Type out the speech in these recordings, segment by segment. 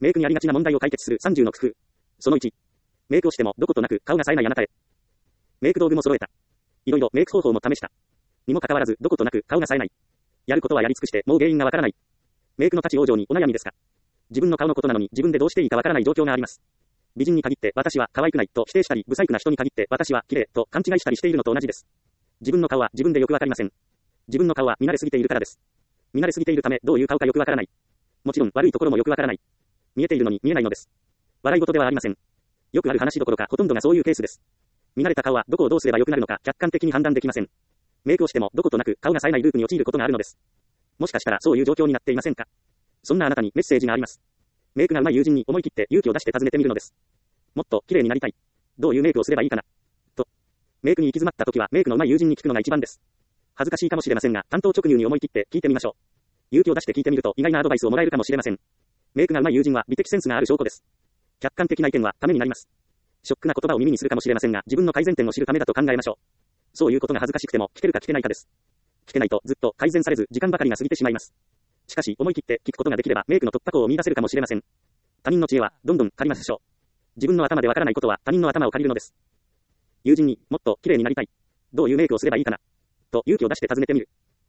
メイクにありがちな問題を解決する30の工夫。その1。メイクをしてもどことなく顔が冴えないあなたへ。メイク道具も揃えた。いろいろメイク方法も試した。にもかかわらずどことなく顔が冴えない。やることはやり尽くしてもう原因がわからない。メイクの価値往生にお悩みですか？自分の顔のことなのに自分でどうしていいかわからない状況があります。美人に限って私は可愛くないと否定したり、不細工な人に限って私は綺麗と勘違いしたりしているのと同じです。自分の顔は自分でよくわかりません。自分の顔は見慣れすぎているからです。見慣れすぎているためどういう顔かよくわからない。もちろん悪いところもよくわからない。見えているのに見えないのです。笑い事ではありません。よくある話どころかほとんどがそういうケースです。見慣れた顔はどこをどうすれば良くなるのか客観的に判断できません。メイクをしてもどことなく顔が冴えないループに陥ることがあるのです。もしかしたらそういう状況になっていませんか？そんなあなたにメッセージがあります。メイクが上手い友人に思い切って勇気を出して尋ねてみるのです。もっと綺麗になりたい。どういうメイクをすればいいかなと。メイクに行き詰まった時はメイクの上手い友人に聞くのが一番です。恥ずかしいかもしれませんが、単刀直入に思い切って聞いてみましょう。勇気を出して聞いてみると意外なアドバイスをもらえるかもしれません。メイクが上手い友人は美的センスがある証拠です。客観的な意見はためになります。ショックな言葉を耳にするかもしれませんが、自分の改善点を知るためだと考えましょう。そういうことが恥ずかしくても聞けるか聞けないかです。聞けないとずっと改善されず時間ばかりが過ぎてしまいます。しかし思い切って聞くことができればメイクの突破口を見出せるかもしれません。他人の知恵はどんどん借りましょう。自分の頭でわからないことは他人の頭を借りるのです。友人にもっと綺麗になりたい。どういうメイクをすればいいかなと勇気を出して尋ねてみる。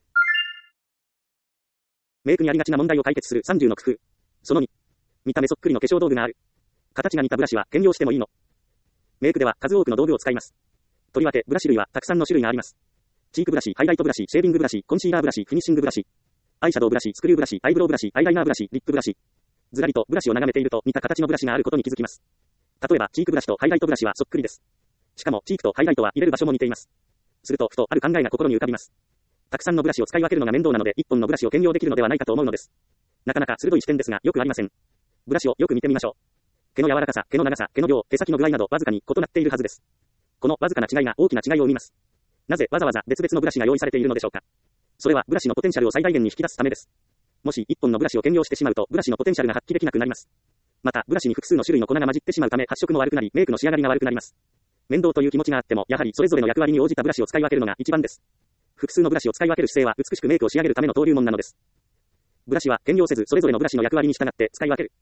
メイクにありがちな問題を解決する30の工夫。その2。見た目そっくりの化粧道具がある。形が似たブラシは兼用してもいいの？メイクでは数多くの道具を使います。とりわけブラシ類はたくさんの種類があります。チークブラシ、ハイライトブラシ、シェービングブラシ、コンシーラーブラシ、フィニッシングブラシ、アイシャドウブラシ、スクリューブラシ、アイブロウブラシ、アイライナーブラシ、リップブラシ。ずらりとブラシを眺めていると似た形のブラシがあることに気づきます。例えばチークブラシとハイライトブラシはそっくりです。しかもチークとハイライトは入れる場所も似ています。するとふとある考えが心に浮かびます。たくさんのブラシを使い分けるのが面倒なので一本のブラシを兼用できるのではないかと思うのです。なかなか鋭い視点ですがよくありません。ブラシをよく見てみましょう。毛の柔らかさ、毛の長さ、毛の量、毛先の具合などわずかに異なっているはずです。このわずかな違いが大きな違いを生みます。なぜわざわざ別々のブラシが用意されているのでしょうか。それはブラシのポテンシャルを最大限に引き出すためです。もし一本のブラシを兼用してしまうとブラシのポテンシャルが発揮できなくなります。またブラシに複数の種類の粉が混じってしまうため発色も悪くなりメイクの仕上がりが悪くなります。面倒という気持ちがあってもやはりそれぞれの役割に応じたブラシを使い分けるのが一番です。複数のブラシを使い分ける姿勢は美しくメイクを仕上げるための登竜門なのです。ブラシは兼用せずそれぞれのブラシの役割に従って使い分ける。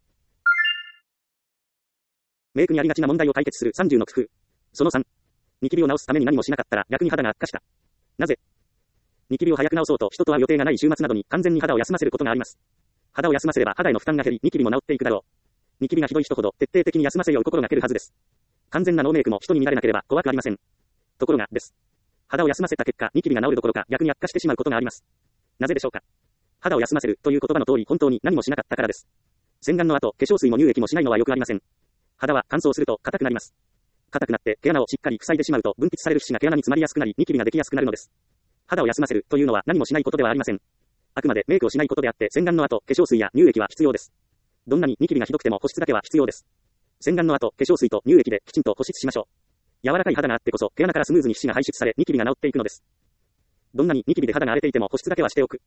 メイクにありがちな問題を解決する30の工夫。その3。ニキビを直すために何もしなかったら逆に肌が悪化した。なぜ？ニキビを早く直そうと人と会う予定がない週末などに完全に肌を休ませることがあります。肌を休ませれば肌への負担が減りニキビも治っていくだろう。ニキビがひどい人ほど徹底的に休ませよう心がけるはずです。完全なノーメイクも人に見られなければ怖くありません。ところがです。肌を休ませた結果ニキビが治るどころか逆に悪化してしまうことがあります。なぜでしょうか。肌を休ませるという言葉の通り本当に何もしなかったからです。洗顔の後化粧水も乳液もしないのはよくありません。肌は乾燥すると硬くなります。硬くなって毛穴をしっかり塞いでしまうと分泌される皮脂が毛穴に詰まりやすくなりニキビができやすくなるのです。肌を休ませるというのは何もしないことではありません。あくまでメイクをしないことであって洗顔の後化粧水や乳液は必要です。どんなにニキビがひどくても保湿だけは必要です。洗顔の後化粧水と乳液できちんと保湿しましょう。柔らかい肌があってこそ毛穴からスムーズに皮脂が排出されニキビが治っていくのです。どんなにニキビで肌が荒れていても保湿だけはしておく。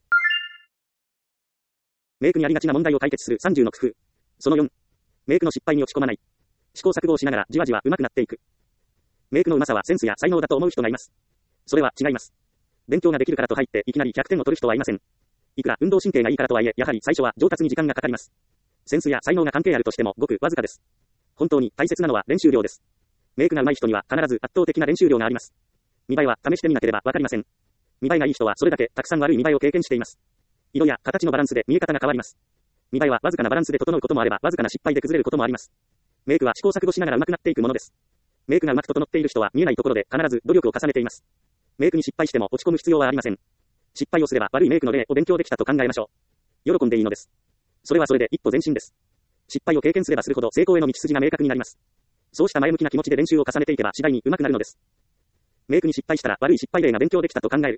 メイクにありがちな問題を解決する30の工夫。その4。メイクの失敗に落ち込まない。試行錯誤をしながらじわじわ上手くなっていく。メイクの上手さはセンスや才能だと思う人がいます。それは違います。勉強ができるからと入っていきなり100点を取る人はいません。いくら運動神経がいいからとはいえやはり最初は上達に時間がかかります。センスや才能が関係あるとしてもごくわずかです。本当に大切なのは練習量です。メイクが上手い人には必ず圧倒的な練習量があります。見栄えは試してみなければわかりません。見栄えがいい人はそれだけたくさん悪い見栄えを経験しています。色や形のバランスで見え方が変わります。見栄えはわずかなバランスで整うこともあればわずかな失敗で崩れることもあります。メイクは試行錯誤しながら上手くなっていくものです。メイクがうまく整っている人は見えないところで必ず努力を重ねています。メイクに失敗しても落ち込む必要はありません。失敗をすれば悪いメイクの例を勉強できたと考えましょう。喜んでいいのです。それはそれで一歩前進です。失敗を経験すればするほど成功への道筋が明確になります。そうした前向きな気持ちで練習を重ねていけば次第に上手くなるのです。メイクに失敗したら悪い失敗例が勉強できたと考える。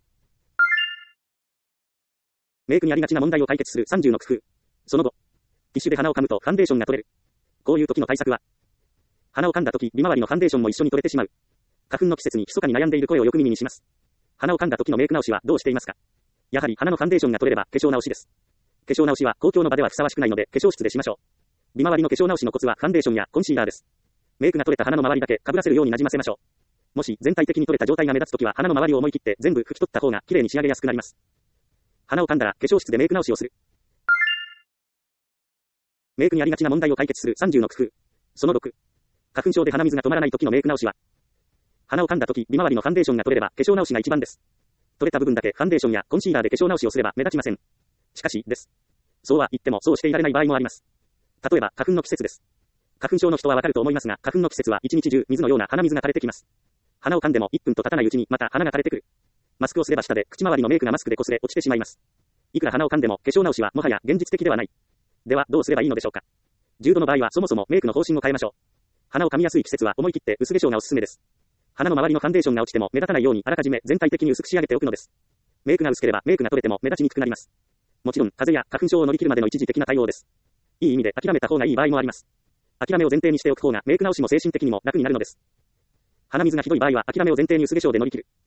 メイクにありがちな問題を解決する30の工夫。その後、ティッシュで鼻を噛むとファンデーションが取れる。こういう時の対策は、鼻を噛んだ時、利回りのファンデーションも一緒に取れてしまう。花粉の季節に密かに悩んでいる声をよく耳にします。鼻を噛んだ時のメイク直しはどうしていますか？やはり鼻のファンデーションが取れれば化粧直しです。化粧直しは公共の場ではふさわしくないので化粧室でしましょう。利回りの化粧直しのコツはファンデーションやコンシーラーです。メイクが取れた鼻の周りだけ被らせるように馴染ませましょう。もし全体的に取れた状態が目立つ時は鼻の周りを思い切って全部拭き取った方が綺麗に仕上げやすくなります。鼻を噛んだら化粧室でメイク直しをする。 メイクにありがちな問題を解決する30の工夫。その6。花粉症で鼻水が止まらない時のメイク直しは、鼻を噛んだ時、鼻周りのファンデーションが取れれば化粧直しが一番です。取れた部分だけファンデーションやコンシーラーで化粧直しをすれば目立ちません。しかし、です。そうは言ってもそうしていられない場合もあります。例えば、花粉の季節です。花粉症の人はわかると思いますが、花粉の季節は一日中水のような鼻水が垂れてきます。鼻を噛んでも1分と経たないうちにまた鼻が垂れてくる。マスクをすれば下で口周りのメイクがマスクで擦れ落ちてしまいます。いくら鼻を噛んでも化粧直しはもはや現実的ではない。ではどうすればいいのでしょうか。10度の場合はそもそもメイクの方針を変えましょう。鼻を噛みやすい季節は思い切って薄化粧がおすすめです。鼻の周りのファンデーションが落ちても目立たないようにあらかじめ全体的に薄く仕上げておくのです。メイクが薄ければメイクが取れても目立ちにくくなります。もちろん風邪や花粉症を乗り切るまでの一時的な対応です。いい意味で諦めた方がいい場合もあります。諦めを前提にしておく方がメイク直しも精神的にも楽になるのです。鼻水がひどい場合は諦めを前提に薄化粧で乗り切る。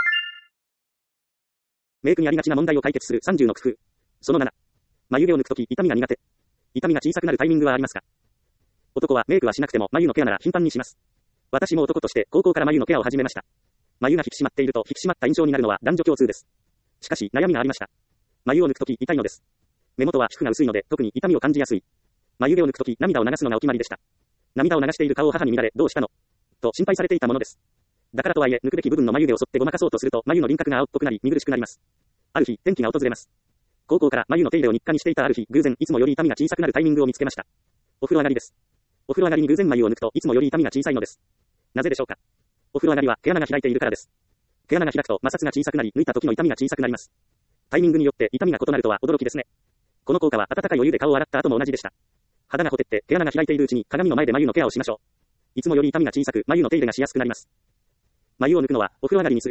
メイクにありがちな問題を解決する30の工夫。その7。眉毛を抜くとき痛みが苦手。痛みが小さくなるタイミングはありますか？男はメイクはしなくても眉のケアなら頻繁にします。私も男として高校から眉のケアを始めました。眉が引き締まっていると引き締まった印象になるのは男女共通です。しかし悩みがありました。眉を抜くとき痛いのです。目元は皮膚が薄いので特に痛みを感じやすい。眉毛を抜くとき涙を流すのがお決まりでした。涙を流している顔を母に見られどうしたのと心配されていたものです。だからとはいえ抜くべき部分の眉毛を剃ってごまかそうとすると眉の輪郭が青っぽくなり見苦しくなります。ある日転機が訪れます。高校から眉の手入れを日課にしていたある日偶然いつもより痛みが小さくなるタイミングを見つけました。お風呂上がりです。お風呂上がりに偶然眉を抜くといつもより痛みが小さいのです。なぜでしょうか。お風呂上がりは毛穴が開いているからです。毛穴が開くと摩擦が小さくなり抜いた時の痛みが小さくなります。タイミングによって痛みが異なるとは驚きですね。この効果は温かいお湯で顔を洗った後も同じでした。肌がほてって毛穴が開いているうちに鏡の前で眉のケアをしましょう。いつもより痛みが小さく眉の手入れがしやすくなります。眉を抜くのはお風呂上がりにする。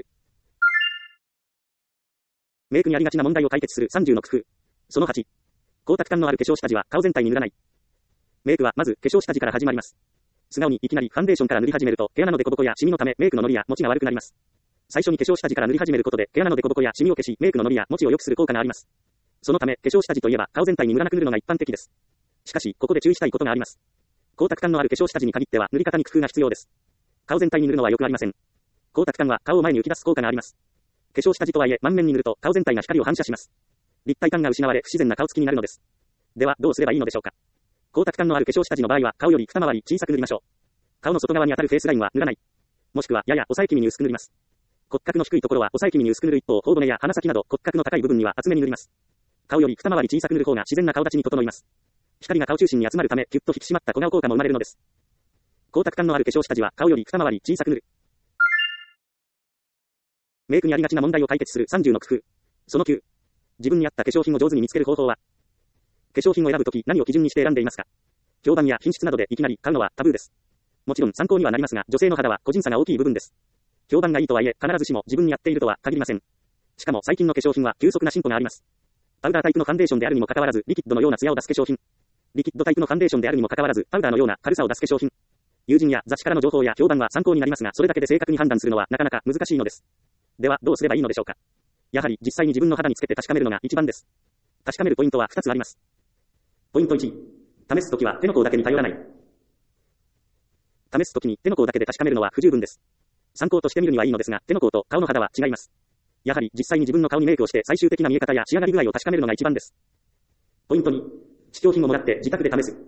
メイクにありがちな問題を解決する30の工夫。その8。光沢感のある化粧下地は顔全体に塗らない。メイクはまず化粧下地から始まります。素直にいきなりファンデーションから塗り始めると毛穴の凸凹やシミのためメイクのノリや持ちが悪くなります。最初に化粧下地から塗り始めることで毛穴の凸凹やシミを消しメイクのノリや持ちを良くする効果があります。そのため化粧下地といえば顔全体に塗らなく塗るのが一般的です。しかしここで注意したいことがあります。光沢感のある化粧下地に限っては塗り方に工夫が必要です。顔全体に塗るのはよくありません。光沢感は顔を前に浮き出す効果があります。化粧下地とはいえ満面に塗ると顔全体が光を反射します。立体感が失われ不自然な顔つきになるのです。ではどうすればいいのでしょうか。光沢感のある化粧下地の場合は顔より二回り小さく塗りましょう。顔の外側に当たるフェイスラインは塗らない。もしくはやや抑え気味に薄く塗ります。骨格の低いところは抑え気味に薄く塗る一方、頬骨や鼻先など骨格の高い部分には厚めに塗ります。顔より二回り小さく塗る方が自然な顔立ちに整います。光が顔中心に集まるためキュッと引き締まった小顔効果も生まれるのです。光沢感のある化粧下地は顔より二回り小さく塗る。メイクにありがちな問題を解決する30の工夫。その9。自分に合った化粧品を上手に見つける方法は。化粧品を選ぶとき何を基準にして選んでいますか。評判や品質などでいきなり買うのはタブーです。もちろん参考にはなりますが、女性の肌は個人差が大きい部分です。評判がいいとはいえ必ずしも自分に合っているとは限りません。しかも最近の化粧品は急速な進歩があります。パウダータイプのファンデーションであるにもかかわらずリキッドのような艶を出す化粧品。リキッドタイプのファンデーションであるにもかかわらずパウダーのような軽さを出す化粧品。友人や雑誌からの情報や評判は参考になりますが、それだけで正確に判断するのはなかなか難しいのです。ではどうすればいいのでしょうか。やはり実際に自分の肌につけて確かめるのが一番です。確かめるポイントは2つあります。ポイント1。試すときは手の甲だけに頼らない。試すときに手の甲だけで確かめるのは不十分です。参考としてみるにはいいのですが、手の甲と顔の肌は違います。やはり実際に自分の顔にメイクをして最終的な見え方や仕上がり具合を確かめるのが一番です。ポイント2。試供品をもらって自宅で試す。化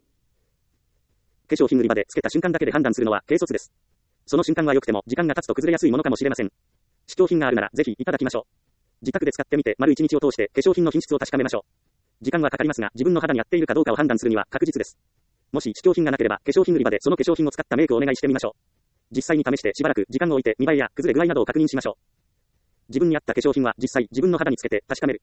粧品売り場でつけた瞬間だけで判断するのは軽率です。その瞬間は良くても時間が経つと崩れやすいものかもしれません。試供品があるならぜひいただきましょう。自宅で使ってみて丸1日を通して化粧品の品質を確かめましょう。時間はかかりますが自分の肌に合っているかどうかを判断するには確実です。もし試供品がなければ化粧品売り場でその化粧品を使ったメイクをお願いしてみましょう。実際に試してしばらく時間を置いて見栄えや崩れ具合などを確認しましょう。自分に合った化粧品は実際自分の肌につけて確かめる。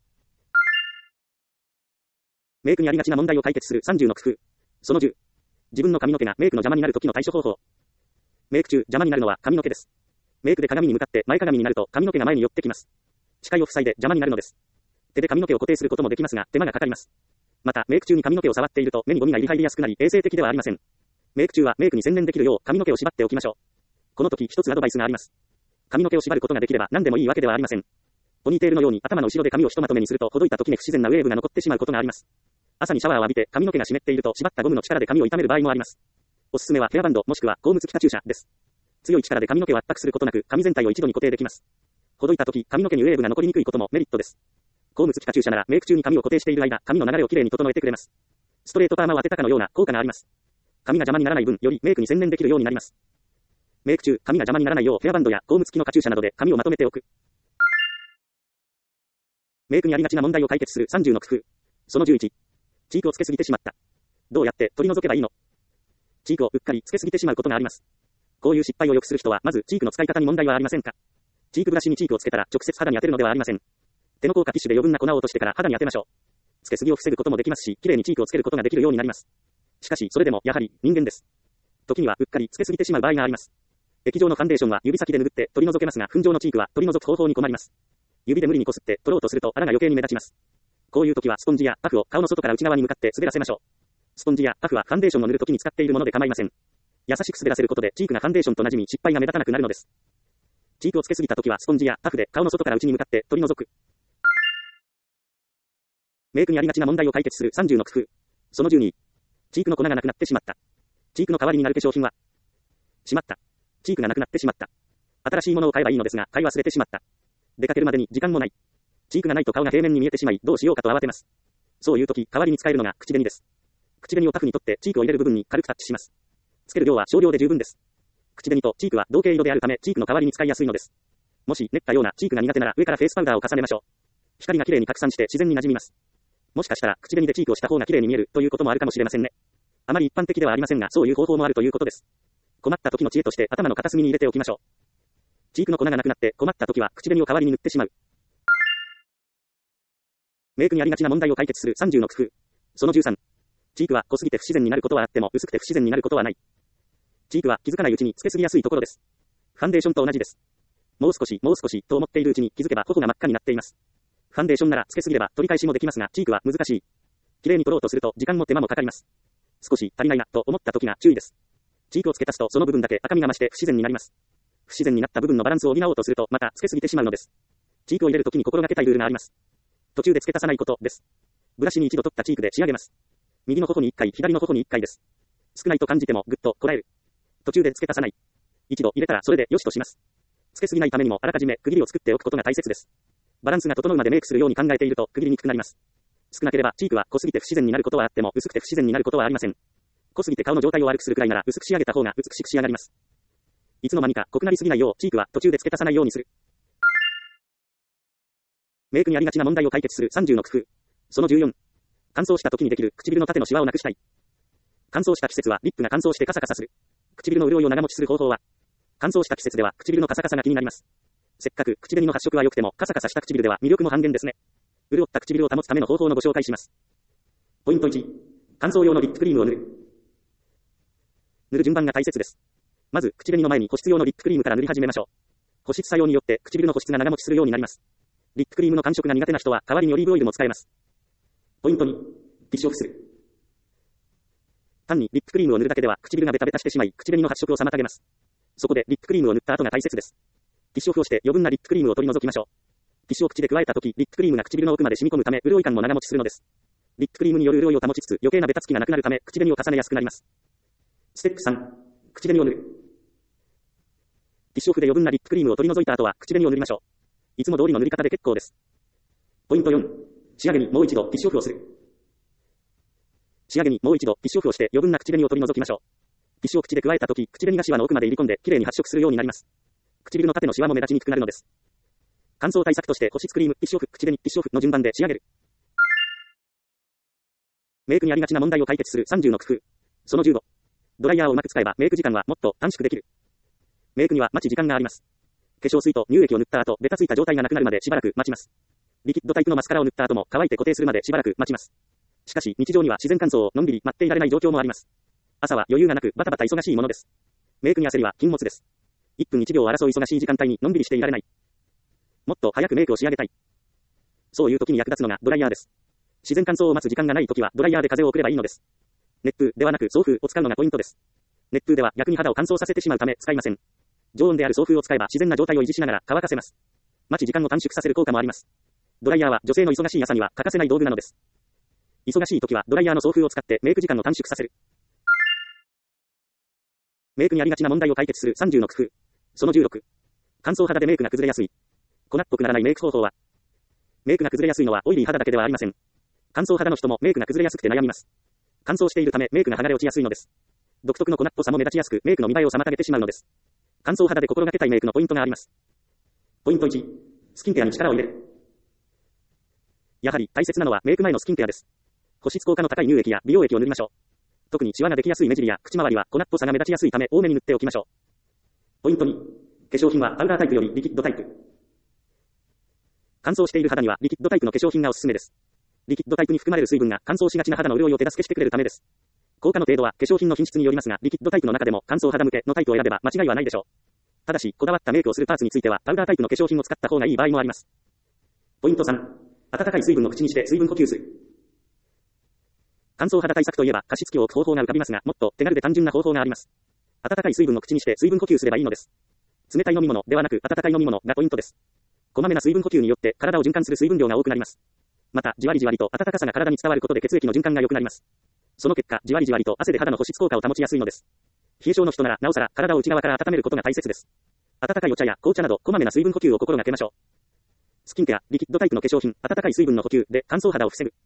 メイクにありがちな問題を解決する30の工夫。その10。自分の髪の毛がメイクの邪魔になる時の対処方法。メイク中邪魔になるのは髪の毛です。メイクで鏡に向かって前かがみになると髪の毛が前に寄ってきます。視界を塞いで邪魔になるのです。手で髪の毛を固定することもできますが手間がかかります。またメイク中に髪の毛を触っていると目にゴミが入りやすくなり衛生的ではありません。メイク中はメイクに専念できるよう髪の毛を縛っておきましょう。この時一つアドバイスがあります。髪の毛を縛ることができれば何でもいいわけではありません。ポニーテールのように頭の後ろで髪をひとまとめにするとほどいた時に不自然なウェーブが残ってしまうことがあります。朝にシャワーを浴びて髪の毛が湿っていると縛ったゴムの力で髪を傷める場合もあります。おすすめはヘアバンドもしくは高熱気化注射です。強い力で髪の毛を圧迫することなく髪全体を一度に固定できます。ほどいた時髪の毛にウェーブが残りにくいこともメリットです。高熱気化注射ならメイク中に髪を固定している間髪の流れをきれいに整えてくれます。 ストレートパーマを当てたかのような効果があります。髪が邪魔にならない分、よりメイクに専念できるようになります。メイク中、髪が邪魔にならないようヘアバンドやコーム付きのカチューシャなどで髪をまとめておく。メイクにありがちな問題を解決する30の工夫。その11。チークをつけすぎてしまった。どうやって取り除けばいいの？チークをうっかりつけすぎてしまうことがあります。こういう失敗を良くする人は、まずチークの使い方に問題はありませんか？チークブラシにチークをつけたら直接肌に当てるのではありません。手の甲かティッシュで余分な粉を落としてから肌に当てましょう。つけすぎを防ぐこともできますし、きれいにチークをつけることができるようになります。しかし、それでもやはり人間です。時にはうっかりつけすぎてしまう場合があります。液状のファンデーションは指先で拭って取り除けますが、粉状のチークは取り除く方法に困ります。指で無理にこすって取ろうとすると穴が余計に目立ちます。こういう時はスポンジやパフを顔の外から内側に向かって滑らせましょう。スポンジやパフはファンデーションを塗るときに使っているもので構いません。優しく滑らせることでチークがファンデーションと馴染み失敗が目立たなくなるのです。チークをつけすぎたときはスポンジやパフで顔の外から内に向かって取り除く。メイクにありがちな問題を解決する30の工夫。その12。チークの粉がなくなってしまった。チークの代わりになる化粧品はしまった。チークがなくなってしまった。新しいものを買えばいいのですが、買い忘れてしまった。出かけるまでに時間もない。チークがないと顔が平面に見えてしまい、どうしようかと慌てます。そういう時、代わりに使えるのが口紅です。口紅をパフに取ってチークを入れる部分に軽くタッチします。つける量は少量で十分です。口紅とチークは同系色であるため、チークの代わりに使いやすいのです。もし練ったようなチークが苦手なら上からフェイスパウダーを重ねましょう。光がきれいに拡散して自然に馴染みます。もしかしたら口紅でチークをした方がきれいに見えるということもあるかもしれませんね。あまり一般的ではありませんが、そういう方法もあるということです。困った時の知恵として頭の片隅に入れておきましょう。チークの粉がなくなって困った時は口紅を代わりに塗ってしまう。メイクにありがちな問題を解決する30の工夫。その13。チークは濃すぎて不自然になることはあっても薄くて不自然になることはない。チークは気づかないうちにつけすぎやすいところです。ファンデーションと同じです。もう少しと思っているうちに気づけば頬が真っ赤になっています。ファンデーションならつけすぎれば取り返しもできますが、チークは難しい。綺麗に取ろうとすると時間も手間もかかります。少し足りないなと思った時が注意です。チークを付け足すとその部分だけ赤みが増して不自然になります。不自然になった部分のバランスを補おうとするとまた付けすぎてしまうのです。チークを入れるときに心がけたいルールがあります。途中で付け足さないことです。ブラシに一度取ったチークで仕上げます。右の頬に1回、左の頬に1回です。少ないと感じてもぐっとこらえる。途中で付け足さない。一度入れたらそれで良しとします。付けすぎないためにもあらかじめ区切りを作っておくことが大切です。バランスが整うまでメイクするように考えていると区切りにくくなります。少なければチークは濃すぎて不自然になることはあっても薄くて不自然になることはありません。濃すぎて顔の状態を悪くするくらいなら薄く仕上げた方が美しく仕上がります。いつの間にか濃くなりすぎないようチークは途中で付け足さないようにする。メイクにありがちな問題を解決する30の工夫。その14。乾燥した時にできる唇の縦のシワをなくしたい。乾燥した季節はリップが乾燥してカサカサする。唇の潤いを長持ちする方法は、乾燥した季節では唇のカサカサが気になります。せっかく口紅の発色は良くてもカサカサした唇では魅力も半減ですね。潤った唇を保つための方法のご紹介します。ポイント1。乾燥用のリップクリームを塗る。塗る順番が大切です。まず口紅の前に保湿用のリップクリームから塗り始めましょう。保湿作用によって唇の保湿が長持ちするようになります。リップクリームの感触が苦手な人は代わりにオリーブオイルも使えます。ポイント2。ティッシュオフする。単にリップクリームを塗るだけでは唇がベタベタしてしまい口紅の発色を妨げます。そこでリップクリームを塗った後が大切です。ティッシュオフをして余分なリップクリームを取り除きましょう。ティッシュを口で加えたとき、リップクリームが唇の奥まで染み込むため潤い感も長持ちするのです。リップクリームによる潤いを保ちつつ余計なベタつきがなくなるため口紅を重ねやすくなります。ステップ3。口紅を塗る。ティッシュオフで余分なリップクリームを取り除いた後は口紅を塗りましょう。いつも通りの塗り方で結構です。ポイント4。仕上げにもう一度ティッシュオフをする。仕上げにもう一度ティッシュオフをして余分な口紅を取り除きましょう。ティッシュを口で加えたとき、口紅がシワの奥まで入り込んできれいに発色するようになります。唇の縦のシワも目立ちにくくなるのです。乾燥対策として保湿クリーム、ティッシュオフ、口紅、ティッシュオフの順番で仕上げる。メイクにありがちな問題を解決する30の工夫。その15。ドライヤーをうまく使えばメイク時間はもっと短縮できる。メイクには待ち時間があります。化粧水と乳液を塗った後、ベタついた状態がなくなるまでしばらく待ちます。リキッドタイプのマスカラを塗った後も乾いて固定するまでしばらく待ちます。しかし日常には自然乾燥をのんびり待っていられない状況もあります。朝は余裕がなくバタバタ忙しいものです。メイクに焦りは禁物です。1分1秒を争う忙しい時間帯にのんびりしていられない。もっと早くメイクを仕上げたい。そういう時に役立つのがドライヤーです。自然乾燥を待つ時間がない時はドライヤーで風を送ればいいのです。熱風ではなく送風を使うのがポイントです。熱風では逆に肌を乾燥させてしまうため使いません。常温である送風を使えば自然な状態を維持しながら乾かせます。待ち時間を短縮させる効果もあります。ドライヤーは女性の忙しい朝には欠かせない道具なのです。忙しい時はドライヤーの送風を使ってメイク時間を短縮させる。メイクにありがちな問題を解決する30の工夫。その16。乾燥肌でメイクが崩れやすい。粉っぽくならないメイク方法は、メイクが崩れやすいのはオイリー肌だけではありません。乾燥肌の人もメイクが崩れやすくて悩みます。 乾燥しているためメイクが剥がれ落ちやすいのです。独特の粉っぽさも目立ちやすく、メイクの見栄えを妨げてしまうのです。乾燥肌で心がけたいメイクのポイントがあります。ポイント1、スキンケアに力を入れる。やはり大切なのはメイク前のスキンケアです。保湿効果の高い乳液や美容液を塗りましょう。特にシワができやすい目尻や口周りは粉っぽさが目立ちやすいため多めに塗っておきましょう。ポイント2、化粧品はパウダータイプよりリキッドタイプ。乾燥している肌にはリキッドタイプの化粧品がおすすめです。リキッドタイプに含まれる水分が乾燥しがちな肌の潤いを手助けしてくれるためです。効果の程度は化粧品の品質によりますが、リキッドタイプの中でも乾燥肌向けのタイプを選べば間違いはないでしょう。ただし、こだわったメイクをするパーツについては、パウダータイプの化粧品を使った方がいい場合もあります。ポイント3、温かい水分を口にして水分補給する。乾燥肌対策といえば加湿器を置く方法が浮かびますが、もっと手軽で単純な方法があります。温かい水分を口にして水分補給すればいいのです。冷たい飲み物ではなく温かい飲み物がポイントです。こまめな水分補給によって体を循環する水分量が多くなります。また、じわりじわりと温かさが体に伝わることで血液の循環が良くなります。その結果、じわりじわりと汗で肌の保湿効果を保ちやすいのです。冷え性の人ならなおさら体を内側から温めることが大切です。温かいお茶や紅茶などこまめな水分補給を心がけましょう。スキンケア、リキッドタイプの化粧品、温かい水分の補給で乾燥肌を防ぐ。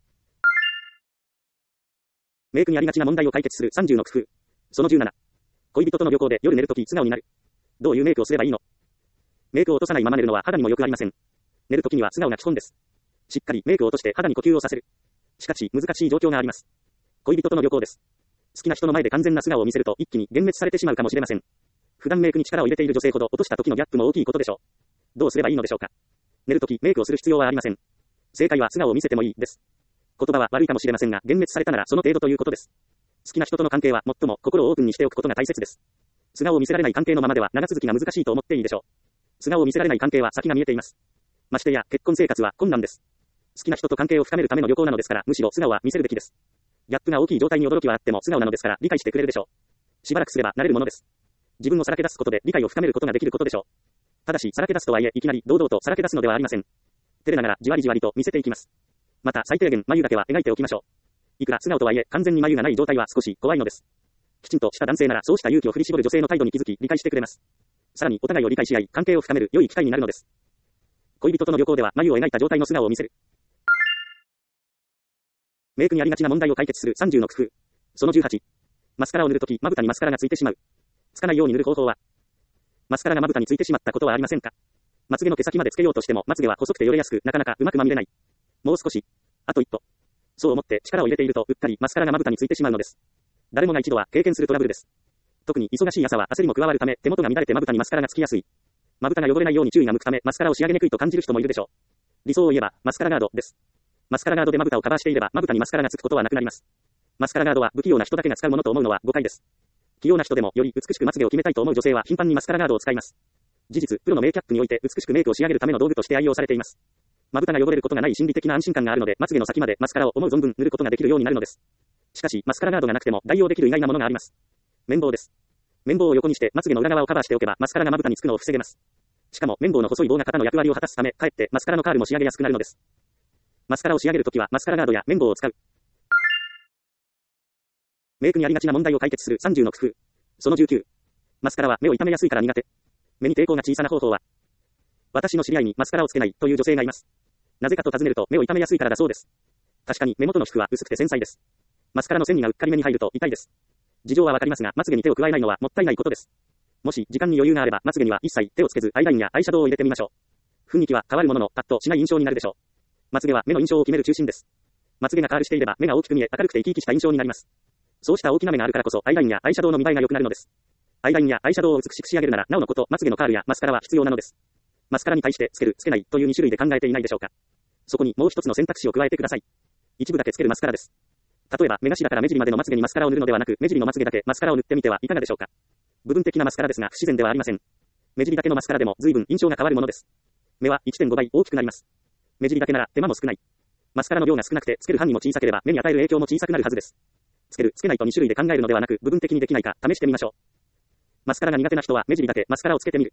メイクにありがちな問題を解決する30の工夫。その17。恋人との旅行で夜寝るとき素顔になる。どういうメイクをすればいいの？メイクを落とさないまま寝るのは肌にも良くありません。寝るときには素顔が基本です。しっかりメイクを落として肌に呼吸をさせる。しかし難しい状況があります。恋人との旅行です。好きな人の前で完全な素顔を見せると一気に幻滅されてしまうかもしれません。普段メイクに力を入れている女性ほど落とした時のギャップも大きいことでしょう。どうすればいいのでしょうか。寝るときメイクをする必要はありません。正解は素顔を見せてもいいです。言葉は悪いかもしれませんが、幻滅されたならその程度ということです。好きな人との関係は最も心をオープンにしておくことが大切です。素顔を見せられない関係のままでは長続きが難しいと思っていいでしょう。素顔を見せられない関係は先が見えています。ましてや結婚生活は困難です。好きな人と関係を深めるための旅行なのですから、むしろ素顔は見せるべきです。ギャップが大きい状態に驚きはあっても素顔なのですから理解してくれるでしょう。しばらくすれば慣れるものです。自分をさらけ出すことで理解を深めることができることでしょう。ただし、さらけ出すとはいえ、いきなり堂々とさらけ出すのではありません。照れながらじわりじわりと見せていきます。また、最低限眉だけは描いておきましょう。いくら素顔とはいえ、完全に眉がない状態は少し怖いのです。きちんとした男性なら、そうした勇気を振り絞る女性の態度に気づき、理解してくれます。さらに、お互いを理解し合い、関係を深める良い機会になるのです。恋人との旅行では、眉を描いた状態の素顔を見せる。メイクにありがちな問題を解決する30の工夫。その18。マスカラを塗るとき、まぶたにマスカラがついてしまう。つかないように塗る方法は？マスカラがまぶたについてしまったことはありませんか？まつげの毛先までつけようとしても、まつげは細くてよれやすく、なかなかうまくまみれない。もう少し。あと一歩。そう思って力を入れていると、うっかりマスカラがまぶたについてしまうのです。誰もが一度は経験するトラブルです。特に忙しい朝は焦りも加わるため、手元が乱れてまぶたにマスカラがつきやすい。まぶたが汚れないように注意が向くため、マスカラを仕上げにくいと感じる人もいるでしょう。理想を言えば、マスカラガードです。マスカラガードでまぶたをカバーしていれば、まぶたにマスカラがつくことはなくなります。マスカラガードは不器用な人だけが使うものと思うのは誤解です。器用な人でもより美しくまつげを決めたいと思う女性は頻繁にマスカラガードを使います。事実、プロのメイキャップにおいて美しくメイクを仕上げるための道具として愛用されています。まぶたが汚れることがない心理的な安心感があるので、まつげの先までマスカラを思う存分塗ることができるようになるのです。しかし、マスカラガードがなくても代用できる意外なものがあります。綿棒です。綿棒を横にしてまつげの裏側をカバーしておけば、マスカラがまぶたにつくのを防げます。しかも、綿棒の細い棒が肩の役割を果たすため、かえってマスカラのカールも仕上げやすくなるのです。マスカラを仕上げるときはマスカラガードや綿棒を使う。メイクにありがちな問題を解決する30の工夫。その19。マスカラは目を痛めやすいから苦手。目に抵抗が小さな方法は？私の知り合いにマスカラをつけないという女性がいます。なぜかと尋ねると目を痛めやすいからだそうです。確かに目元の皮膚は薄くて繊細です。マスカラの線がうっかり目に入ると痛いです。事情はわかりますが、まつげに手を加えないのはもったいないことです。もし時間に余裕があれば、まつげには一切手をつけずアイラインやアイシャドウを入れてみましょう。雰囲気は変わるものの、パッとしない印象になるでしょう。まつげは目の印象を決める中心です。まつげがカールしていれば目が大きく見え、明るくて生き生きした印象になります。そうした大きな目があるからこそ、アイラインやアイシャドウの見栄えが良くなるのです。アイラインやアイシャドウを美しく仕上げるなら、なおのこと、まつげのカールやマスカラは必要なのです。マスカラに対してつける、つけないという2種類で考えていないでしょうか。そこにもう一つの選択肢を加えてください。一部だけつけるマスカラです。例えば、目頭から目尻までのまつげにマスカラを塗るのではなく、目尻のまつげだけマスカラを塗ってみてはいかがでしょうか。部分的なマスカラですが、不自然ではありません。目尻だけのマスカラでも随分印象が変わるものです。目は 1.5 倍大きくなります。目尻だけなら手間も少ない。マスカラの量が少なくて、つける範囲も小さければ目に与える影響も小さくなるはずです。つける、つけないと2種類で考えるのではなく、部分的にできないか試してみましょう。マスカラが苦手な人は目尻だけマスカラをつけてみる。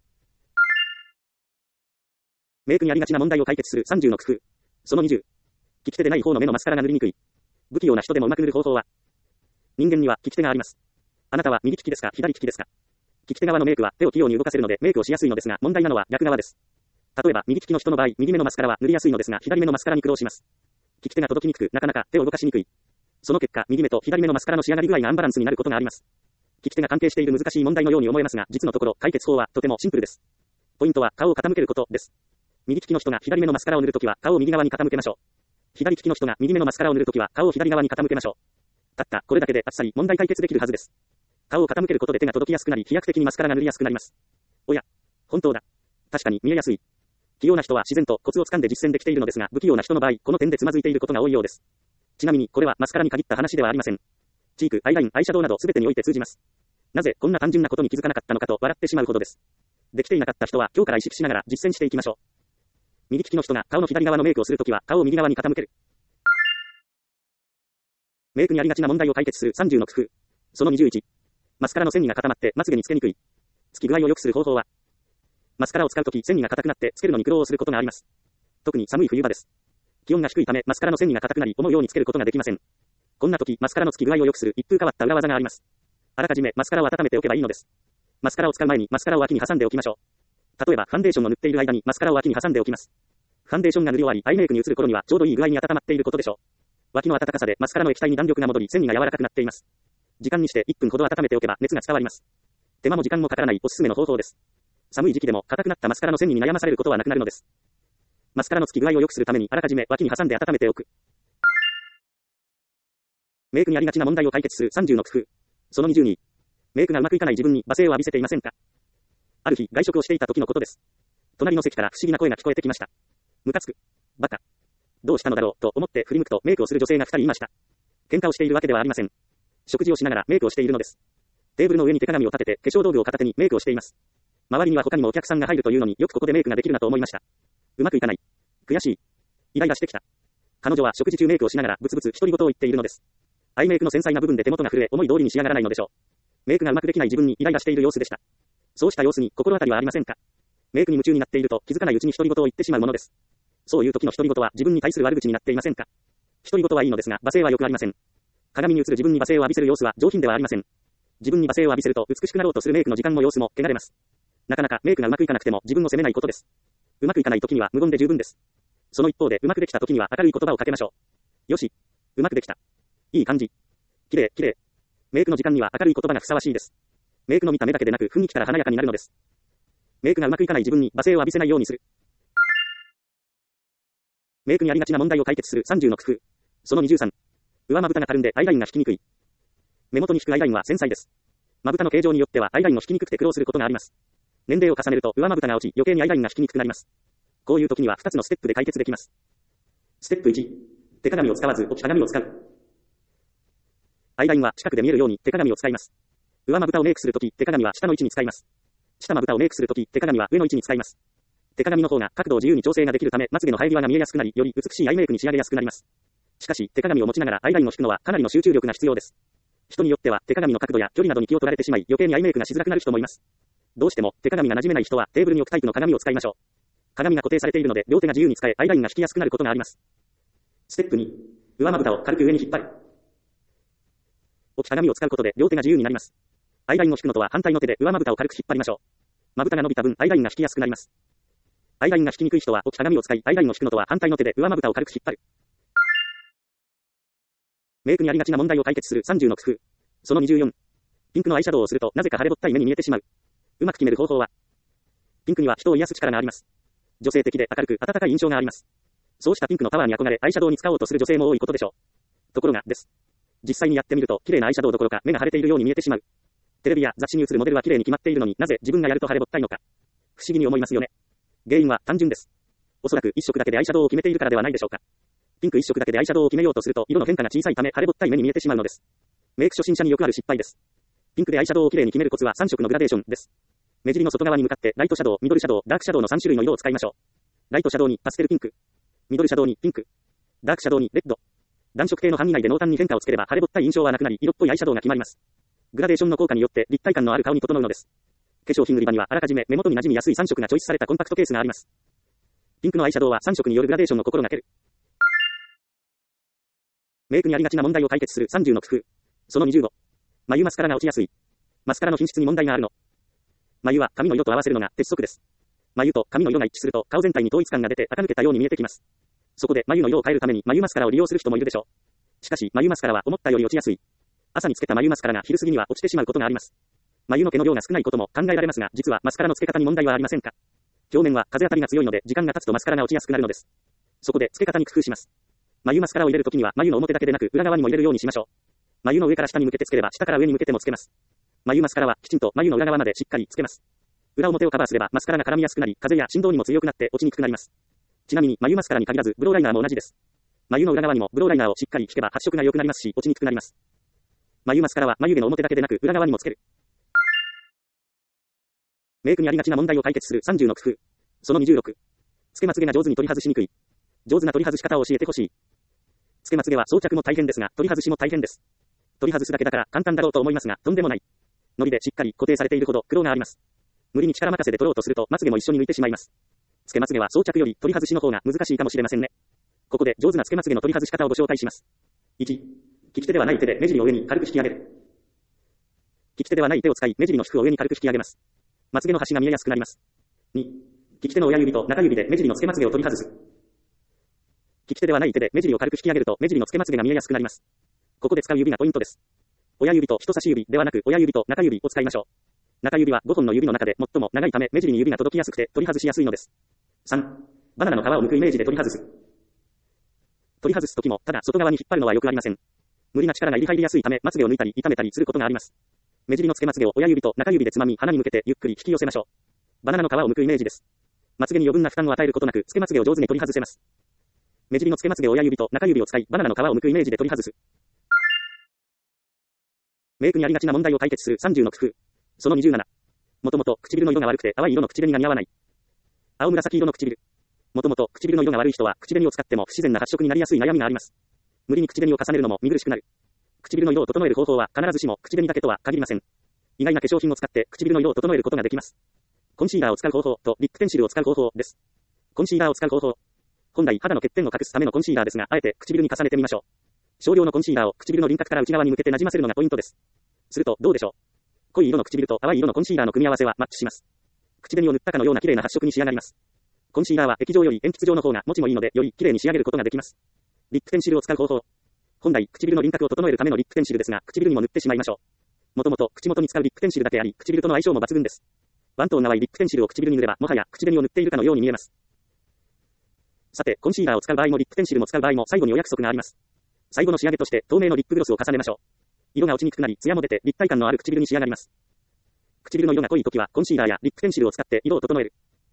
メイクにありがちな問題を解決する30の工夫。その20。利き手でない方の目のマスカラが塗りにくい。不器用な人でもうまく塗る方法は？人間には利き手があります。あなたは右利きですか、左利きですか？利き手側のメイクは手を器用に動かせるのでメイクをしやすいのですが、問題なのは逆側です。例えば右利きの人の場合、右目のマスカラは塗りやすいのですが、左目のマスカラに苦労します。利き手が届きにくく、なかなか手を動かしにくい。 その結果、右目と左目のマスカラの仕上がり具合がアンバランスになることがあります。利き手が関係している難しい問題のように思えますが、実のところ、解決法はとてもシンプルです。ポイントは顔を傾けることです。右利きの人が左目のマスカラを塗るときは顔を右側に傾けましょう。左利きの人が右目のマスカラを塗るときは顔を左側に傾けましょう。たったこれだけであっさり問題解決できるはずです。顔を傾けることで手が届きやすくなり、飛躍的にマスカラが塗りやすくなります。おや、本当だ。確かに見えやすい。器用な人は自然とコツをつかんで実践できているのですが、不器用な人の場合、この点でつまずいていることが多いようです。ちなみに、これはマスカラに限った話ではありません。チーク、アイライン、アイシャドウなど全てにおいて通じます。なぜこんな単純なことに気づかなかったのかと笑ってしまうほどです。できていなかった人は今日から意識しながら実践していきましょう。右利きの人が顔の左側のメイクをするときは顔を右側に傾ける。メイクにありがちな問題を解決する30の工夫。その21。マスカラの線にが固まってまつげにつけにくい。つき具合を良くする方法は、マスカラを使うとき線にが硬くなってつけるのに苦労をすることがあります。特に寒い冬場です。気温が低いためマスカラの線にが硬くなり思うようにつけることができません。こんなときマスカラのつき具合を良くする一風変わった裏技があります。あらかじめマスカラを温めておけばいいのです。マスカラを使う前にマスカラを脇に挟んでおきましょう。例えばファンデーションを塗っている間にマスカラを脇に挟んでおきます。ファンデーションが塗り終わりアイメイクに移る頃にはちょうどいい具合に温まっていることでしょう。脇の温かさでマスカラの液体に弾力が戻り線にが柔らかくなっています。時間にして1分ほど温めておけば熱が伝わります。手間も時間もかからないおすすめの方法です。寒い時期でも硬くなったマスカラの線に悩まされることはなくなるのです。マスカラのつき具合を良くするためにあらかじめ脇に挟んで温めておく。メイクにありがちな問題を解決する30の工夫。その22。メイクがうまくいかない自分に罵声を浴びせていませんか？ある日外食をしていた時のことです。隣の席から不思議な声が聞こえてきました。ムカつく。バカ。どうしたのだろうと思って振り向くとメイクをする女性が2人いました。喧嘩をしているわけではありません。食事をしながらメイクをしているのです。テーブルの上に手鏡を立てて化粧道具を片手にメイクをしています。周りには他にもお客さんが入るというのによくここでメイクができるなと思いました。うまくいかない。悔しい。イライラしてきた。彼女は食事中メイクをしながらブツブツ独り言を言っているのです。アイメイクの繊細な部分で手元が震え思い通りに仕上がらないのでしょう。メイクがうまくできない自分にイライラしている様子でした。そうした様子に心当たりはありませんか？メイクに夢中になっていると気づかないうちに独り言を言ってしまうものです。そういう時の独り言は自分に対する悪口になっていませんか？独り言はいいのですが罵声はよくありません。鏡に映る自分に罵声を浴びせる様子は上品ではありません。自分に罵声を浴びせると美しくなろうとするメイクの時間も様子も汚れます。なかなかメイクがうまくいかなくても自分を責めないことです。うまくいかない時には無言で十分です。その一方でうまくできた時には明るい言葉をかけましょう。よし。うまくできた。いい感じ。綺麗、綺麗。メイクの時間には明るい言葉がふさわしいです。メイクの見た目だけでなく雰囲気から華やかになるのです。メイクがうまくいかない自分に罵声を浴びせないようにする。メイクにありがちな問題を解決する30の工夫。その23。上まぶたがたるんでアイラインが引きにくい。目元に引くアイラインは繊細です。まぶたの形状によってはアイラインを引きにくくて苦労することがあります。年齢を重ねると上まぶたが落ち余計にアイラインが引きにくくなります。こういう時には2つのステップで解決できます。ステップ1。手鏡を使わず置き鏡を使う。アイラインは近くで見えるように手鏡を使います。上まぶたをメイクするとき手鏡は下の位置に使います。下まぶたをメイクするとき手鏡は上の位置に使います。手鏡の方が角度を自由に調整ができるためまつげの生え際が見えやすくなりより美しいアイメイクに仕上げやすくなります。しかし手鏡を持ちながらアイラインを引くのはかなりの集中力が必要です。人によっては手鏡の角度や距離などに気を取られてしまい余計にアイメイクがしづらくなる人もいます。どうしても手鏡が馴染めない人はテーブルに置くタイプの鏡を使いましょう。鏡が固定されているので両手が自由に使えアイラインが引きやすくなることがあります。ステップ2。上まぶたを軽く上に引っ張る。置き鏡を使うことで両手が自由になります。アイラインを引くのとは反対の手で上まぶたを軽く引っ張りましょう。まぶたが伸びた分アイラインが引きやすくなります。アイラインが引きにくい人は置き鏡を使いアイラインを引くのとは反対の手で上まぶたを軽く引っ張る。メイクにありがちな問題を解決する30の工夫。その24。ピンクのアイシャドウをするとなぜか腫れぼったい目に見えてしまう。うまく決める方法は、ピンクには人を癒す力があります。女性的で明るく温かい印象があります。そうしたピンクのパワーに憧れアイシャドウに使おうとする女性も多いことでしょう。ところがです。実際にやってみると綺麗なアイシャドウどころか目が腫れているように見えてしまう。テレビや雑誌に映るモデルは綺麗に決まっているのになぜ自分がやると腫れぼったいのか。不思議に思いますよね。原因は単純です。おそらく一色だけでアイシャドウを決めているからではないでしょうか。ピンク一色だけでアイシャドウを決めようとすると色の変化が小さいため腫れぼったい目に見えてしまうのです。メイク初心者によくある失敗です。ピンクでアイシャドウをきれいに決めるコツは3色のグラデーションです。目尻の外側に向かってライトシャドウ、ミドルシャドウ、ダークシャドウの3種類の色を使いましょう。ライトシャドウにパステルピンク、ミドルシャドウにピンク、ダークシャドウにレッド。暖色系の範囲内で濃淡に変化をつければ腫れぼったい印象はなくなり色っぽいアイシャドウが決まります。グラデーションの効果によって立体感のある顔に整うのです。化粧品売り場にはあらかじめ目元に馴染みやすい3色がチョイスされたコンパクトケースがあります。ピンクのアイシャドウは3色によるグラデーションの心がける。メイクにありがちな問題を解決する30の工夫。その25。眉マスカラが落ちやすい。マスカラの品質に問題があるの。眉は髪の色と合わせるのが鉄則です。眉と髪の色が一致すると顔全体に統一感が出て垢抜けたように見えてきます。そこで眉の色を変えるために眉マスカラを利用する人もいるでしょう。 しかし、眉マスカラは思ったより落ちやすい。朝につけた眉マスカラが昼過ぎには落ちてしまうことがあります。眉の毛の量が少ないことも考えられますが、実はマスカラの付け方に問題はありませんか？表面は風当たりが強いので、時間が経つとマスカラが落ちやすくなるのです。そこで付け方に工夫します。眉マスカラを入れるときには眉の表だけでなく裏側にも入れるようにしましょう。眉の上から下に向けてつければ下から上に向けてもつけます。眉マスカラはきちんと眉の裏側までしっかりつけます。裏表をカバーすればマスカラが絡みやすくなり、風や振動にも強くなって落ちにくくなります。ちなみに眉マスカラに限らずブローライナーも同じです。眉の裏側にもブローライナーをしっかり引けば発色が良くなりますし、落ちにくくなります。眉マスカラは眉毛の表だけでなく裏側にもつける。メイクにありがちな問題を解決する30の工夫。その26。つけまつげが上手に取り外しにくい。上手な取り外し方を教えてほしい。つけまつげは装着も大変ですが、取り外しも大変です。取り外すだけだから簡単だろうと思いますが、とんでもない。糊でしっかり固定されているほど苦労があります。無理に力任せで取ろうとするとまつげも一緒に抜いてしまいます。つけまつげは装着より取り外しの方が難しいかもしれませんね。ここで上手なつけまつげの取り外し方をご紹介します。1、利き手ではない手で目尻を上に軽く引き上げる。利き手ではない手を使い目尻の皮膚を上に軽く引き上げます。まつげの端が見えやすくなります。2、利き手の親指と中指で目尻のつけまつげを取り外す。利き手ではない手で目尻を軽く引き上げると目尻のつけまつげが見えやすくなります。ここで使う指がポイントです。親指と人差し指ではなく親指と中指を使いましょう。中指は5本の指の中で最も長いため目尻に指が届きやすくて取り外しやすいのです。3、バナナの皮を剥くイメージで取り外す。取り外すときもただ外側に引っ張るのはよくありません。無理な力が入りやすいためまつげを抜いたり痛めたりすることがあります。目尻のつけまつげを親指と中指でつまみ鼻に向けてゆっくり引き寄せましょう。バナナの皮を剥くイメージです。まつげに余分な負担を与えることなくつけまつげを上手に取り外せます。目尻のつけまつげを親指と中指を使いバナナの皮を剥くイメージで取り外す。メイクにありがちな問題を解決する30の工夫。その27。もともと唇の色が悪くて淡い色の口紅が似合わない。青紫色の唇。もともと唇の色が悪い人は口紅を使っても不自然な発色になりやすい悩みがあります。無理に口紅を重ねるのも見苦しくなる。唇の色を整える方法は必ずしも口紅だけとは限りません。意外な化粧品を使って唇の色を整えることができます。コンシーラーを使う方法とリップペンシルを使う方法です。コンシーラーを使う方法。本来肌の欠点を隠すためのコンシーラーですが、あえて唇に重ねてみましょう。少量のコンシーラーを唇の輪郭から内側に向けて馴染ませるのがポイントです。するとどうでしょう。濃い色の唇と淡い色のコンシーラーの組み合わせはマッチします。口紅を塗ったかのような綺麗な発色に仕上がります。コンシーラーは液状より鉛筆状の方が持ちもいいのでより綺麗に仕上げることができます。リップペンシルを使う方法。本来唇の輪郭を整えるためのリップペンシルですが、唇にも塗ってしまいましょう。もともと口元に使うリップペンシルだけあり、唇との相性も抜群です。ワントーン淡いリップペンシルを唇に塗ればもはや口紅を塗っているかのように見えます。さて、コンシーラーを使う場合もリップペンシルも使う場合も最後にお約束があります。最後の仕上げとして透明のリップグロスを重ねましょう。色が落ちにくくなり、ツヤも出て立体感のある唇に仕上がります。唇の色が濃い時はコンシーラーやリップペンシルを使って色を整える。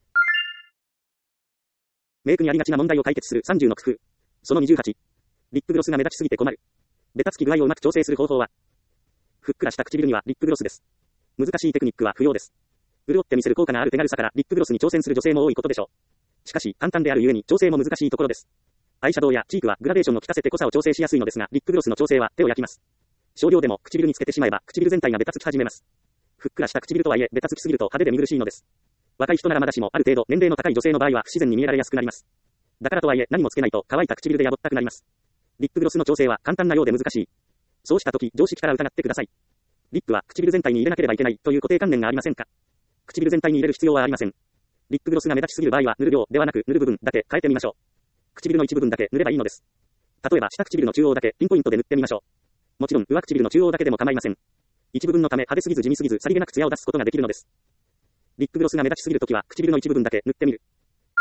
メイクにありがちな問題を解決する30の工夫。その28。リップグロスが目立ちすぎて困る。ベタつき具合をうまく調整する方法は。ふっくらした唇にはリップグロスです。難しいテクニックは不要です。潤って見せる効果がある手軽さからリップグロスに挑戦する女性も多いことでしょう。しかし簡単であるゆえに調整も難しいところです。アイシャドウやチークはグラデーションを効かせて濃さを調整しやすいのですが、リップグロスの調整は手を焼きます。少量でも唇につけてしまえば唇全体がベタつき始めます。ふっくらした唇とはいえベタつきすぎると派手で見苦しいのです。若い人ならまだしもある程度年齢の高い女性の場合は不自然に見えられやすくなります。だからとはいえ何もつけないと乾いた唇でやぼったくなります。リップグロスの調整は簡単なようで難しい。そうした時常識から疑ってください。リップは唇全体に入れなければいけないという固定観念がありませんか？唇全体に入れる必要はありません。リップグロスが目立ちすぎる場合は塗る量ではなく塗る部分だけ変えてみましょう。唇の一部分だけ塗ればいいのです。例えば下唇の中央だけピンポイントで塗ってみましょう。もちろん上唇の中央だけでも構いません。一部分のため派手すぎず地味すぎずさりげなく艶を出すことができるのです。リップグロスが目立ちすぎるときは唇の一部分だけ塗ってみる。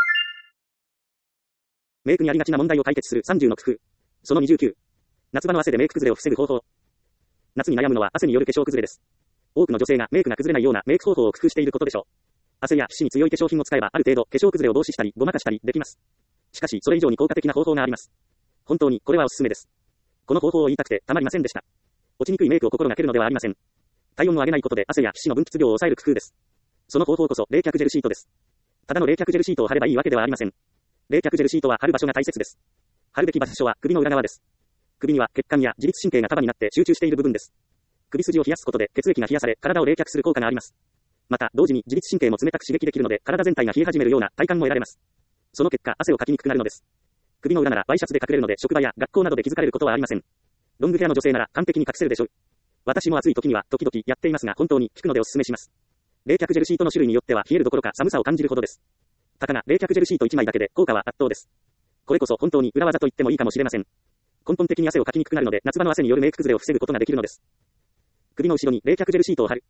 メイクにありがちな問題を解決する30の工夫。その29。夏場の汗でメイク崩れを防ぐ方法。夏に悩むのは汗による化粧崩れです。多くの女性がメイクが崩れないようなメイク方法を工夫していることでしょう。汗や皮脂に強い化粧品を使えばある程度化粧崩れを防止したりごまかしたりできます。しかしそれ以上に効果的な方法があります。本当にこれはおすすめです。この方法を言いたくてたまりませんでした。落ちにくいメイクを心がけるのではありません。体温を上げないことで汗や皮脂の分泌量を抑える工夫です。その方法こそ冷却ジェルシートです。ただの冷却ジェルシートを貼ればいいわけではありません。冷却ジェルシートは貼る場所が大切です。貼るべき場所は首の裏側です。首には血管や自律神経が束になって集中している部分です。首筋を冷やすことで血液が冷やされ体を冷却する効果があります。また同時に自律神経も冷たく刺激できるので体全体が冷え始めるような体感も得られます。その結果汗をかきにくくなるのです。首の裏ならワイシャツで隠れるので職場や学校などで気づかれることはありません。ロングヘアの女性なら完璧に隠せるでしょう。私も暑い時には時々やっていますが本当に効くのでお勧めします。冷却ジェルシートの種類によっては冷えるどころか寒さを感じるほどです。たかが冷却ジェルシート1枚だけで効果は圧倒です。これこそ本当に裏技と言ってもいいかもしれません。 根本的に汗をかきにくくなるので、夏場の汗によるメイク崩れを防ぐことができるのです。首の後ろに冷却ジェルシートを貼る。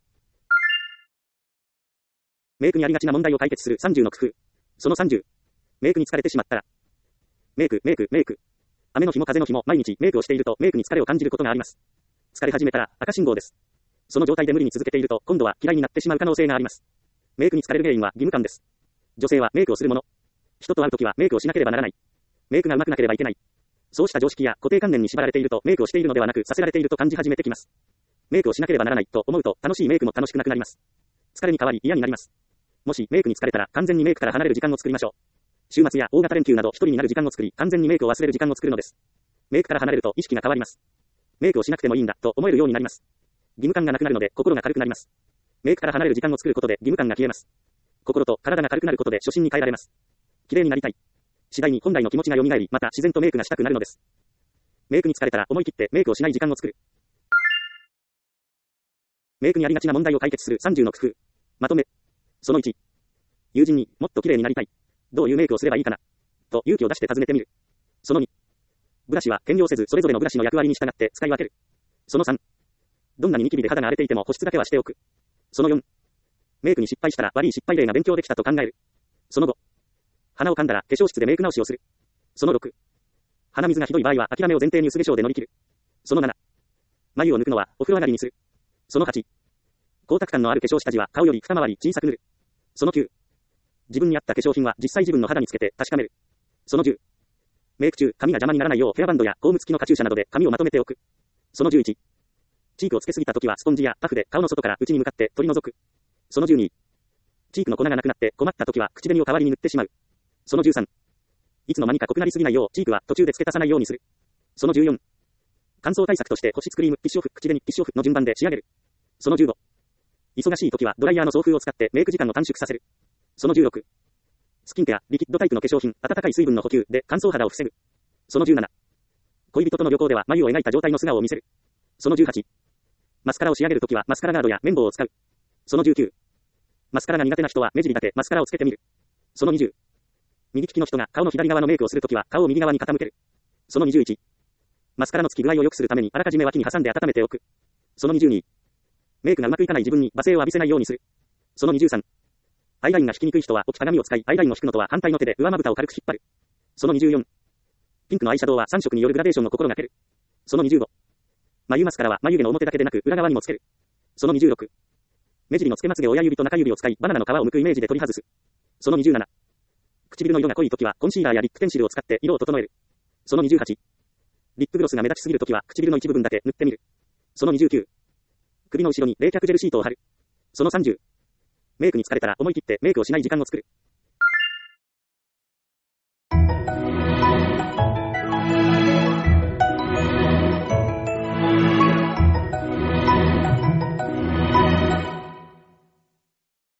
メイクにありがちな問題を解決する30の工夫。その30。メイクに疲れてしまったら。メイク。雨の日も風の日も毎日メイクをしているとメイクに疲れを感じることがあります。疲れ始めたら赤信号です。その状態で無理に続けていると今度は嫌いになってしまう可能性があります。メイクに疲れる原因は義務感です。女性はメイクをするもの。人と会うときはメイクをしなければならない。メイクが上手くなければいけない。そうした常識や固定観念に縛られているとメイクをしているのではなくさせられていると感じ始めてきます。メイクをしなければならないと思うと楽しいメイクも楽しくなくなります。疲れに変わり嫌になります。もしメイクに疲れたら完全にメイクから離れる時間を作りましょう。週末や大型連休など一人になる時間を作り完全にメイクを忘れる時間を作るのです。メイクから離れると意識が変わります。メイクをしなくてもいいんだと思えるようになります。義務感がなくなるので心が軽くなります。メイクから離れる時間を作ることで義務感が消えます。心と体が軽くなることで初心に変えられます。綺麗になりたい。次第に本来の気持ちが蘇り、また自然とメイクがしたくなるのです。メイクに疲れたら思い切ってメイクをしない時間を作る。メイクにありがちな問題を解決する30の工夫。まとめ。その1。友人にもっと綺麗になりたい。どういうメイクをすればいいかな。と勇気を出して尋ねてみる。その2。ブラシは兼用せずそれぞれのブラシの役割に従って使い分ける。その3。どんなにニキビで肌が荒れていても保湿だけはしておく。その4。メイクに失敗したら悪い失敗例が勉強できたと考える。その5。鼻を噛んだら化粧室でメイク直しをする。その6。鼻水がひどい場合は諦めを前提に薄化粧で乗り切る。その7。眉を抜くのはお風呂上がりにする。その8。光沢感のある化粧下地は顔より二回り小さく塗る。その9。自分に合った化粧品は実際自分の肌につけて確かめる。その10。メイク中、髪が邪魔にならないようヘアバンドやコーム付きのカチューシャなどで髪をまとめておく。その11。チークをつけすぎた時はスポンジやパフで顔の外から内に向かって取り除く。その12。チークの粉がなくなって困った時は口紅を代わりに塗ってしまう。その13。いつの間にか濃くなりすぎないようチークは途中で付け足さないようにする。その14。乾燥対策として保湿クリーム、ティッシュオフ、口紅、ティッシュオフの順番で仕上げる。その15。忙しい時はドライヤーの送風を使ってメイク時間を短縮させる。その16。スキンケア、リキッドタイプの化粧品、温かい水分の補給で乾燥肌を防ぐ。その17。恋人との旅行では眉を描いた状態の素顔を見せる。その18。マスカラを仕上げるときはマスカラガードや綿棒を使う。その19。マスカラが苦手な人は目尻だけマスカラをつけてみる。その20。右利きの人が顔の左側のメイクをするときは顔を右側に傾ける。その21。マスカラの付き具合を良くするためにあらかじめ脇に挟んで温めておく。その22。メイクがうまくいかない自分に罵声を浴びせないようにする。その23。アイラインが引きにくい人は置き鏡を使いアイラインを引くのとは反対の手で上まぶたを軽く引っ張る。その24。ピンクのアイシャドウは3色によるグラデーションを心がける。その25。眉マスカラは眉毛の表だけでなく裏側にもつける。その26。目尻の付けまつげ親指と中指を使いバナナの皮を剥くイメージで取り外す。その27。唇の色が濃い時はコンシーラーやリップペンシルを使って色を整える。その28。リップグロスが目立ちすぎる時は唇の一部分だけ塗ってみる。その29。首の後ろに冷却ジェルシートを貼る。その30。メイクに疲れたら思い切ってメイクをしない時間を作る。